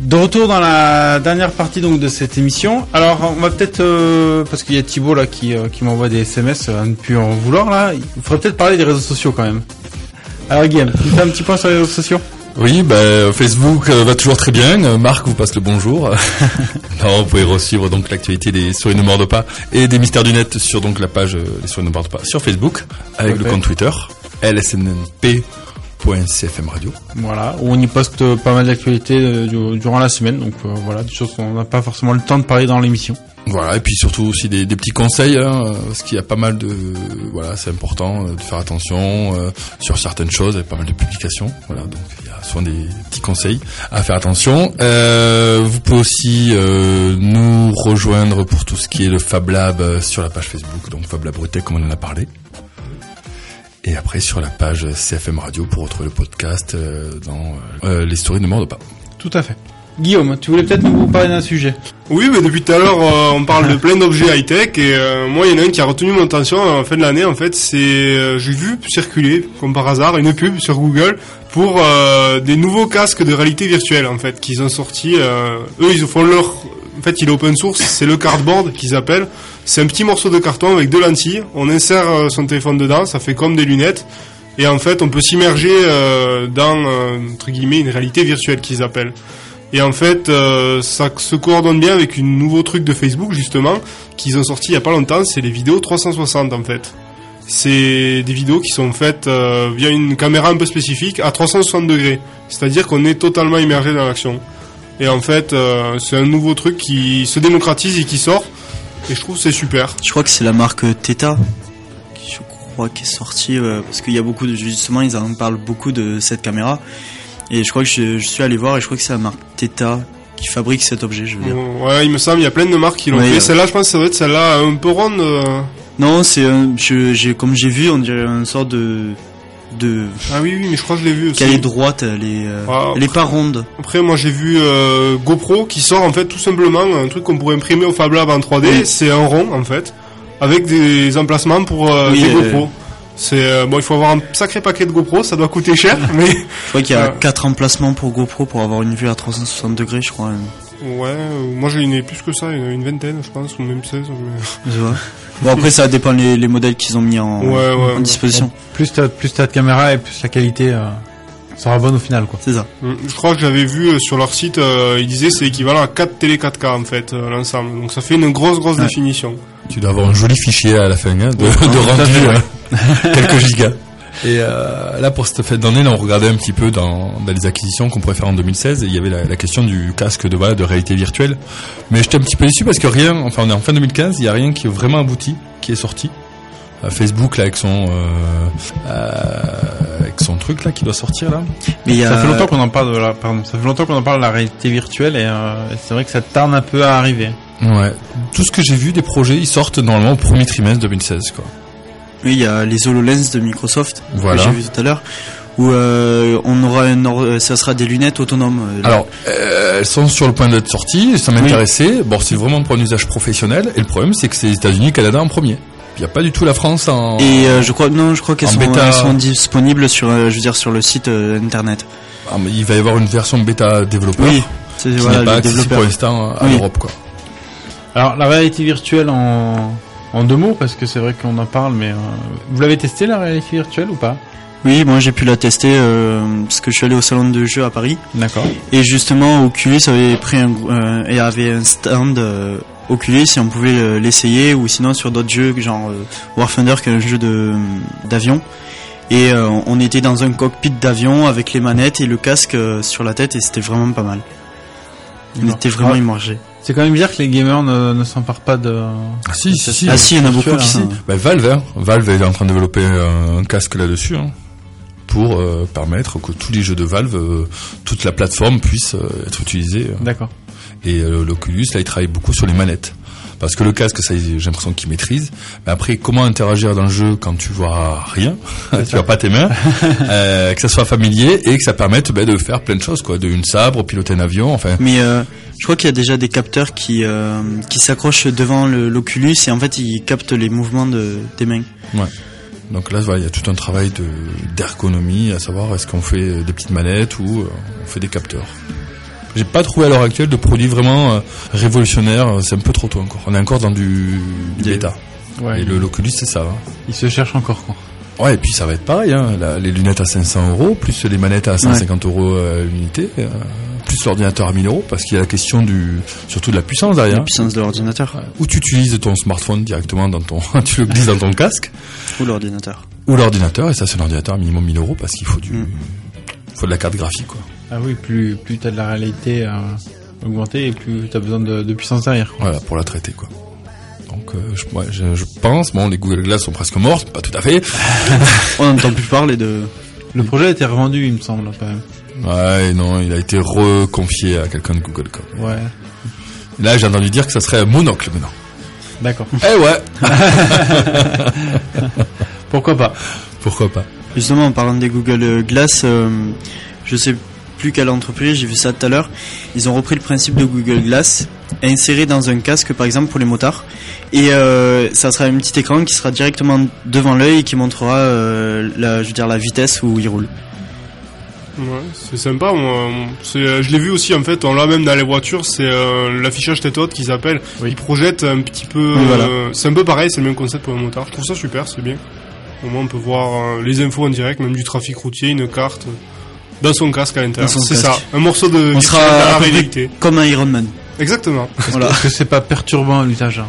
De retour dans la dernière partie donc de cette émission. Alors on va peut-être parce qu'il y a Thibaut là qui m'envoie des SMS à ne plus en vouloir là. Il faudrait peut-être parler des réseaux sociaux quand même. Alors Guillaume, tu fais un petit point sur les réseaux sociaux? Oui, Facebook va toujours très bien. Marc vous passe le bonjour. Non, vous pouvez suivre donc l'actualité des Souris ne mordent pas et des Mystères du Net sur donc la page des Souris ne mordent pas sur Facebook avec le compte Twitter lsnp.cfm radio. Voilà, où on y poste pas mal d'actualités durant la semaine, donc voilà, des choses qu'on n'a pas forcément le temps de parler dans l'émission. Voilà, et puis surtout aussi des petits conseils, parce qu'il y a pas mal de... Voilà, c'est important de faire attention sur certaines choses, il y a pas mal de publications, voilà, donc il y a souvent des petits conseils à faire attention. Vous pouvez aussi nous rejoindre pour tout ce qui est le Fab Lab sur la page Facebook, donc Fab Lab Brutech comme on en a parlé. Et après sur la page CFM Radio pour retrouver le podcast dans les stories ne mordent pas. Tout à fait. Guillaume, tu voulais peut-être nous parler d'un sujet? Oui, mais depuis tout à l'heure, on parle de plein d'objets high-tech et moi, il y en a un qui a retenu mon attention en fin de l'année. En fait, c'est j'ai vu circuler, comme par hasard, une pub sur Google pour des nouveaux casques de réalité virtuelle, en fait, qu'ils ont sortis. Eux, ils font leur... En fait, il est open source, c'est le cardboard qu'ils appellent. C'est un petit morceau de carton avec 2 lentilles. On insère son téléphone dedans, ça fait comme des lunettes. Et en fait, on peut s'immerger dans, entre guillemets, une réalité virtuelle qu'ils appellent. Et en fait, ça se coordonne bien avec un nouveau truc de Facebook, justement, qu'ils ont sorti il y a pas longtemps, c'est les vidéos 360, en fait. C'est des vidéos qui sont faites via une caméra un peu spécifique à 360 degrés. C'est-à-dire qu'on est totalement immergé dans l'action. Et en fait, c'est un nouveau truc qui se démocratise et qui sort. Et je trouve que c'est super. Je crois que c'est la marque Theta qui, je crois, qui est sortie, parce qu'il y a beaucoup de... Justement, ils en parlent beaucoup de cette caméra. Et je crois que je suis allé voir et je crois que c'est la marque Theta qui fabrique cet objet, je veux dire. Ouais, il me semble, il y a plein de marques qui l'ont fait. Celle-là, je pense que ça doit être celle-là un peu ronde. Non, c'est comme j'ai vu, on dirait une sorte de... Ah oui, mais je crois que je l'ai vu aussi. Qu'elle est droite, elle est pas ronde. Après, moi, j'ai vu GoPro qui sort en fait tout simplement un truc qu'on pourrait imprimer au Fab Lab en 3D. Oui. C'est un rond en fait, avec des emplacements pour des GoPro. C'est bon, il faut avoir un sacré paquet de GoPro, ça doit coûter cher, mais je crois qu'il y a 4 emplacements pour GoPro pour avoir une vue à 360 degrés, je crois. Ouais, moi j'en ai plus que ça, une vingtaine, je pense, ou même 16. Mais... Bon, après ça dépend les modèles qu'ils ont mis en disposition. Bon, plus t'as de caméra et plus la qualité sera bonne au final, quoi. C'est ça. Je crois que j'avais vu sur leur site, ils disaient c'est équivalent à 4 télé 4K en fait, l'ensemble. Donc ça fait une grosse définition. Tu dois avoir un joli fichier à la fin de rendu, quelques gigas. Et là, pour cette fête d'année, là, on regardait un petit peu dans les acquisitions qu'on pourrait faire en 2016, et il y avait la question du casque de réalité virtuelle. Mais j'étais un petit peu déçu parce que on est en fin 2015, il y a rien qui est vraiment abouti, qui est sorti. Facebook là avec son truc là qui doit sortir là. Mais ça fait longtemps qu'on en parle ça fait longtemps qu'on en parle de la réalité virtuelle et c'est vrai que ça tarde un peu à arriver. Ouais. Tout ce que j'ai vu des projets, ils sortent normalement au premier trimestre 2016 quoi. Oui, il y a les HoloLens de Microsoft voilà. Que j'ai vu tout à l'heure où on aura ça sera des lunettes autonomes. Alors elles sont sur le point d'être sorties, ça m'intéressait. Oui. Bon, c'est vraiment pour un usage professionnel et le problème c'est que c'est les États-Unis et Canada en premier. Il n'y a pas du tout la France en... Et je crois qu'elles sont disponibles sur le site internet. Ah, mais il va y avoir une version bêta développeur qui n'est pas accessible pour l'instant à l'Europe quoi. Alors la réalité virtuelle en 2 mots, parce que c'est vrai qu'on en parle, mais vous l'avez testé la réalité virtuelle ou pas? Oui, moi j'ai pu la tester parce que je suis allé au salon de jeux à Paris. D'accord. Et justement Oculus avait pris avait un stand Oculus et on pouvait l'essayer, ou sinon sur d'autres jeux genre War Thunder qui est un jeu d'avion. Et on était dans un cockpit d'avion avec les manettes et le casque sur la tête et c'était vraiment pas mal. On était vraiment immergé. C'est quand même bizarre que les gamers ne s'emparent pas de... Ah si, il y en a beaucoup qui sont... Valve est en train de développer un casque là-dessus, pour permettre que tous les jeux de Valve, toute la plateforme puisse être utilisée. D'accord. Et l'Oculus, là, il travaille beaucoup sur les manettes. Parce que le casque, ça, j'ai l'impression qu'il maîtrise. Mais après, comment interagir dans le jeu quand tu vois rien, tu vois pas tes mains, que ça soit familier et que ça permette de faire plein de choses, quoi, une sabre, piloter un avion, enfin. Mais je crois qu'il y a déjà des capteurs qui s'accrochent devant l'Oculus et en fait ils captent les mouvements des mains. Ouais. Donc là, voilà, il y a tout un travail d'ergonomie, à savoir est-ce qu'on fait des petites manettes ou on fait des capteurs. J'ai pas trouvé à l'heure actuelle de produit vraiment révolutionnaire. C'est un peu trop tôt encore. On est encore dans du bêta. Ouais, et l'Oculus, c'est ça. Hein. Il se cherche encore, quoi. Ouais, et puis ça va être pareil. Hein. Les lunettes à 500 €, plus les manettes à 150 € l'unité, plus l'ordinateur à 1000 €, parce qu'il y a la question surtout de la puissance derrière. La puissance de l'ordinateur. Ouais. Ou tu utilises ton smartphone directement tu le glisses dans ton casque. Ou l'ordinateur. Et ça, c'est un ordinateur à minimum 1000 € parce qu'il faut faut de la carte graphique, quoi. Ah oui, plus t'as de la réalité augmentée et plus t'as besoin de puissance derrière, quoi. Voilà, pour la traiter, quoi. Donc, je pense, les Google Glass sont presque mortes, pas tout à fait. On n'entend plus parler de... Le projet a été revendu, il me semble, quand même. Ouais, non, il a été reconfié à quelqu'un de Google, quoi. Ouais. Et là, j'ai entendu dire que ça serait un monocle, maintenant. D'accord. Eh ouais. Pourquoi pas. Justement, en parlant des Google Glass, je sais plus quelle entreprise, j'ai vu ça tout à l'heure, ils ont repris le principe de Google Glass, inséré dans un casque par exemple pour les motards, et ça sera un petit écran qui sera directement devant l'œil et qui montrera la vitesse où il roule. Ouais, c'est sympa. Moi, je l'ai vu aussi en fait. On l'a même dans les voitures. C'est l'affichage tête-haute qu'ils appellent. Oui. Ils projettent un petit peu. Oui, voilà. C'est un peu pareil. C'est le même concept pour un motard. Je trouve ça super. C'est bien. Au moins, on peut voir les infos en direct, même du trafic routier, une carte dans son casque à l'intérieur. C'est ça. Un morceau de. On sera de la à peu près réalité. comme un Iron Man. Exactement. Voilà. Est-ce que c'est pas perturbant à l'usage?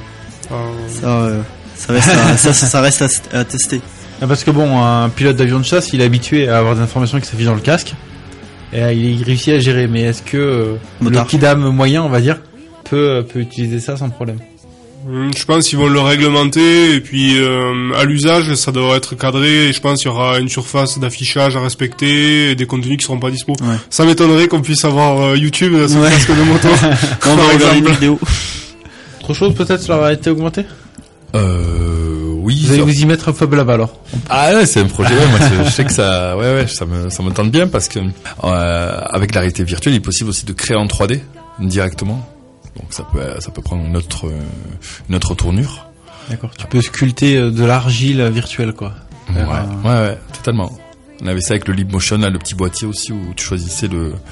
Ça reste à tester. Ah, parce que un pilote d'avion de chasse, il est habitué à avoir des informations qui s'affichent dans le casque. Et il réussit à gérer. Mais est-ce que le kidam moyen, on va dire, peut utiliser ça sans problème? Je pense qu'ils vont le réglementer et puis à l'usage ça devrait être cadré et je pense qu'il y aura une surface d'affichage à respecter et des contenus qui seront pas dispo. Ouais. Ça m'étonnerait qu'on puisse avoir YouTube sur le casque de moto. On va regarder une vidéo. Autre chose peut-être sur la réalité augmentée? Oui. Vous allez vous y mettre un Fab Lab alors? Ah ouais, c'est un projet. Ouais, moi, je sais que ça me tente bien parce que avec la réalité virtuelle, il est possible aussi de créer en 3D directement. Donc ça peut prendre une autre tournure. D'accord. Tu peux sculpter de l'argile virtuelle, quoi. Ouais, totalement. On avait ça avec le Leapmotion, là, le petit boîtier aussi où tu choisissais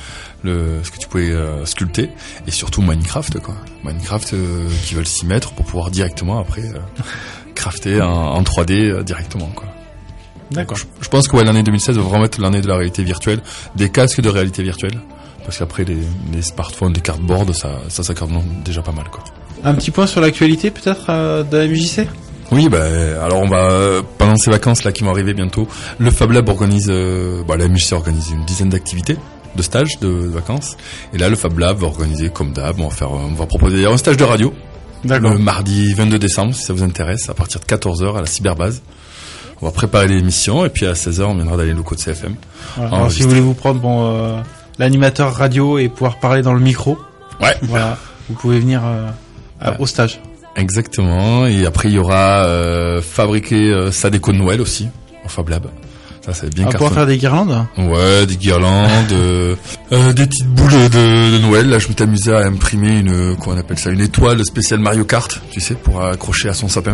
ce que tu pouvais sculpter, et surtout Minecraft, quoi. Minecraft qui veulent s'y mettre pour pouvoir directement après crafter en 3D directement, quoi. D'accord. Je pense que l'année 2016 va vraiment être l'année de la réalité virtuelle, des casques de réalité virtuelle. Parce qu'après les smartphones, les cardboards, ça s'accorde déjà pas mal, quoi. Un petit point sur l'actualité peut-être de la MJC? Oui, alors on va pendant ces vacances là qui vont arriver bientôt, le Fab Lab organise, la MJC organise une dizaine d'activités, de stages de vacances. Et là, le Fab Lab va organiser comme d'hab, on va proposer un stage de radio. D'accord. Le mardi 22 décembre, si ça vous intéresse, à partir de 14h à la cyberbase. On va préparer l'émission et puis à 16h, on viendra dans les locaux de CFM. Voilà. Alors si vous voulez vous prendre l'animateur radio et pouvoir parler dans le micro. Ouais. Voilà. Vous pouvez venir au stage. Exactement. Et après, il y aura fabriquer sa déco de Noël aussi au Fab Lab. Ça va être bien. Pouvoir faire des guirlandes. Ouais, des guirlandes, des petites boules de Noël. Là, je me t'amusais à imprimer une étoile spéciale Mario Kart, tu sais, pour accrocher à son sapin.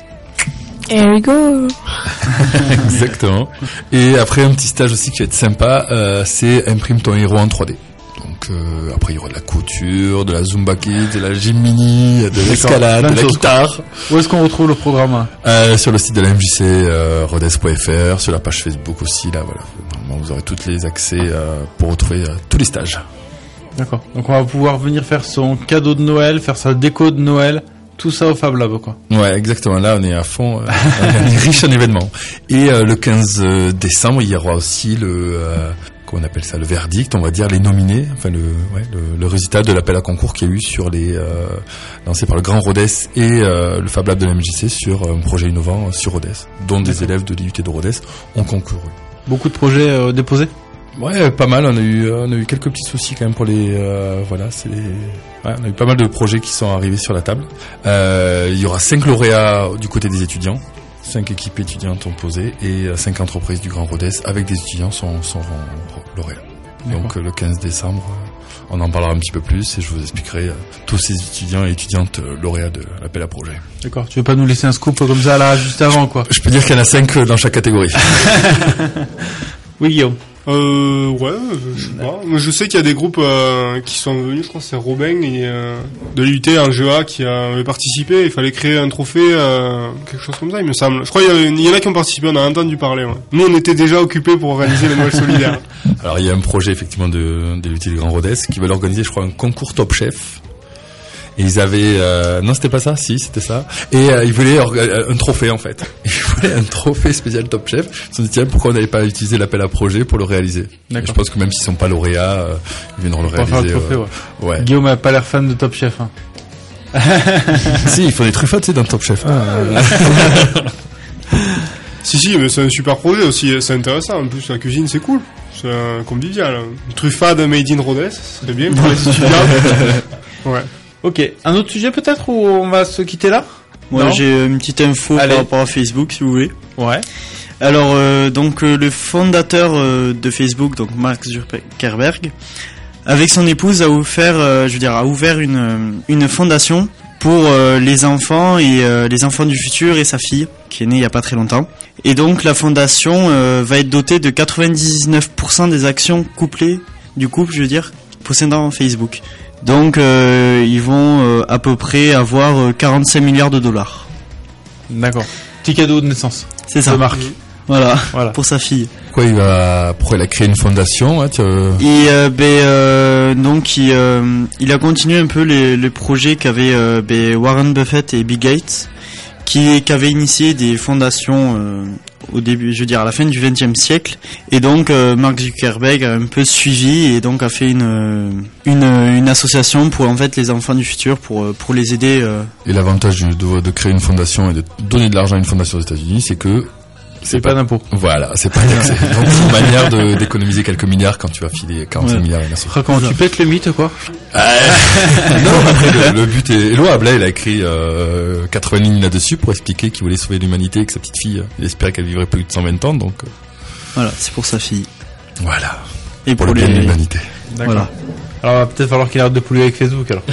Here we go. Exactement. Et après, un petit stage aussi qui va être sympa, c'est imprime ton héros en 3D. Donc après, il y aura de la couture, de la Zumba Kids, de la gym mini, de l'escalade, de la guitare. Où est-ce qu'on retrouve le programme? Sur le site de la MJC, rodes.fr, sur la page Facebook aussi. Là, voilà. Normalement, vous aurez tous les accès pour retrouver tous les stages. D'accord. Donc on va pouvoir venir faire son cadeau de Noël, faire sa déco de Noël. Tout ça au Fab Lab, quoi. Ouais, exactement. Là, on est à fond, on est riche en événements. Et le 15 décembre, il y aura aussi comment on appelle ça, le verdict, on va dire, les nominés, enfin le résultat de l'appel à concours qu'il y a eu sur lancé par le Grand Rodez et le Fab Lab de la MJC sur un projet innovant sur Rodez, dont des élèves de l'IUT de Rodez ont concouru. Beaucoup de projets déposés? Ouais, pas mal. On a eu quelques petits soucis quand même pour on a eu pas mal de projets qui sont arrivés sur la table. Il y aura 5 lauréats du côté des étudiants, 5 équipes étudiantes ont posé et 5 entreprises du Grand Rodez avec des étudiants sont lauréats. D'accord. Donc le 15 décembre, on en parlera un petit peu plus et je vous expliquerai tous ces étudiants et étudiantes lauréats de l'appel à projet. D'accord. Tu veux pas nous laisser un scoop comme ça là juste avant, quoi? Je peux dire qu'il y en a 5 dans chaque catégorie. Oui, Guillaume. Ouais, je sais pas. Je sais qu'il y a des groupes qui sont venus, je crois que c'est Robin et, de l'IUT en GEA qui avait participé. Il fallait créer un trophée, quelque chose comme ça, il me semble. Je crois qu'il y en a qui ont participé, on a entendu parler. Ouais. Nous, on était déjà occupés pour organiser le Noël solidaire. Alors il y a un projet effectivement de l'IUT de Grand Rodez qui veulent organiser, je crois, un concours Top Chef. Et ils avaient non, c'était pas ça, si c'était ça. Et ils voulaient un trophée en fait. Ils voulaient un trophée spécial Top Chef. Ils se sont dit tiens, pourquoi on n'avait pas utilisé l'appel à projet pour le réaliser. Et je pense que même s'ils sont pas lauréats, ils viendront le réaliser. Faire le trophée, ouais. Guillaume a pas l'air fan de Top Chef. Hein. Si, il faut des truffades, tu sais, dans Top Chef. Si, mais c'est un super projet aussi. C'est intéressant. En plus, la cuisine, c'est cool. C'est un convivial. Une truffade made in Rodez, c'est bien pour les étudiants. Ouais. Ok, un autre sujet peut-être ou on va se quitter là? Moi j'ai une petite info par rapport à Facebook si vous voulez. Ouais. Alors donc le fondateur de Facebook, donc Mark Zuckerberg, avec son épouse a ouvert une fondation pour les enfants et les enfants du futur et sa fille qui est née il y a pas très longtemps. Et donc la fondation va être dotée de 99% des actions du couple, possédant Facebook. Donc ils vont à peu près avoir 45 milliards de dollars. D'accord. Petit cadeau de naissance. C'est ça. De Marc. Voilà. Pour sa fille. Pourquoi il a créé une fondation hein, Et donc il a continué un peu les projets qu'avaient Warren Buffett et Bill Gates qui avaient initié des fondations au début, à la fin du XXe siècle. Et donc Mark Zuckerberg a un peu suivi et donc a fait une association pour en fait les enfants du futur pour les aider. Et l'avantage de créer une fondation et de donner de l'argent à une fondation aux États-Unis, c'est que c'est pas d'impôt. Voilà, c'est pas taxé. Donc c'est une manière d'économiser quelques milliards quand tu vas filer 45 milliards à une association. Quand tu pètes le mythe quoi. Non, après le but est louable. Il a écrit 80 lignes là-dessus pour expliquer qu'il voulait sauver l'humanité et que sa petite fille, il espérait qu'elle vivrait plus de 120 ans. Donc voilà, c'est pour sa fille. Voilà. Et pour le bien de l'humanité. D'accord. Voilà. Alors il va peut-être falloir qu'il arrête de polluer avec Facebook alors.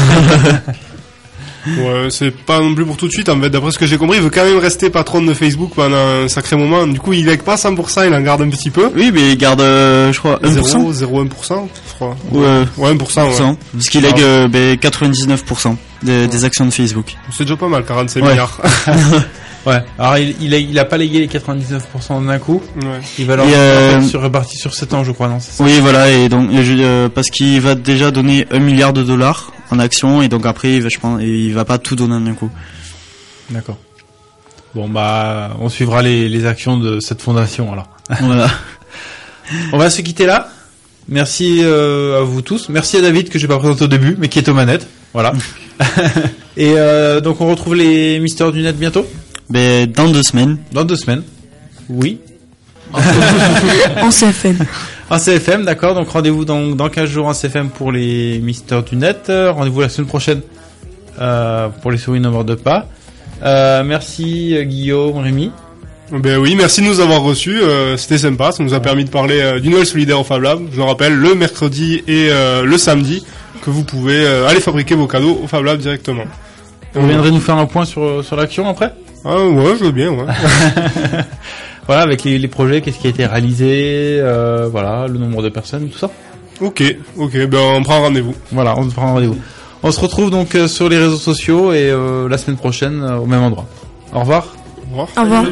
Ouais, c'est pas non plus pour tout de suite en fait, d'après ce que j'ai compris, il veut quand même rester patron de Facebook pendant un sacré moment. Du coup, il lègue pas 100%, il en garde un petit peu. Oui, mais il garde je crois 1%. 0,1%, je crois. Ouais, 1%, ouais. Parce qu'il lègue 99% des actions de Facebook. C'est déjà pas mal, 45 milliards. Ouais. Alors il a pas légué les 99% d'un coup. Ouais. Il va leur repartir sur 7 ans, je crois, non, c'est ça? Oui, voilà, et donc parce qu'il va déjà donner $1 milliard en actions et donc après il va pas tout donner d'un coup. D'accord. Bon bah on suivra les actions de cette fondation alors. Voilà. On va se quitter là. Merci à vous tous. Merci à David que j'ai pas présenté au début mais qui est aux manettes. Voilà. Et donc on retrouve les Mystères du Net bientôt. Ben dans 2 semaines. Dans 2 semaines. Oui. En CFM. En CFM, d'accord. Donc rendez-vous dans 15 jours en CFM pour les Mystères du Net. Rendez-vous la semaine prochaine pour les souris numéro de pas. Merci Guillaume, Rémi. Ben oui, merci de nous avoir reçus. C'était sympa. Ça nous a permis de parler du Noël solidaire au Fab Lab. Je le rappelle, le mercredi et le samedi, que vous pouvez aller fabriquer vos cadeaux au Fab Lab directement. Vous viendrez nous faire un point sur l'action après? Ah ouais, je veux bien, ouais. Voilà, avec les projets, qu'est-ce qui a été réalisé, voilà, le nombre de personnes, tout ça. Ok, ben on prend rendez-vous. Voilà, on prend rendez-vous. On se retrouve donc sur les réseaux sociaux et la semaine prochaine au même endroit. Au revoir. Au revoir. Au revoir.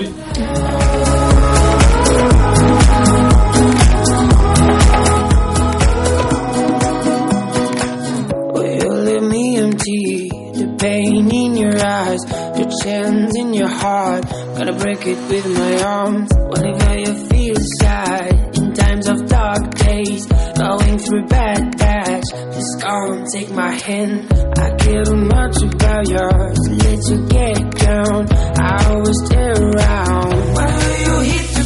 Pain in your eyes, the chance in your heart. Gonna break it with my arms. Whenever you feel sad, in times of dark days, going through bad patch, just come take my hand. I care too much about yours, let you get down. I always stay around. Why do you hit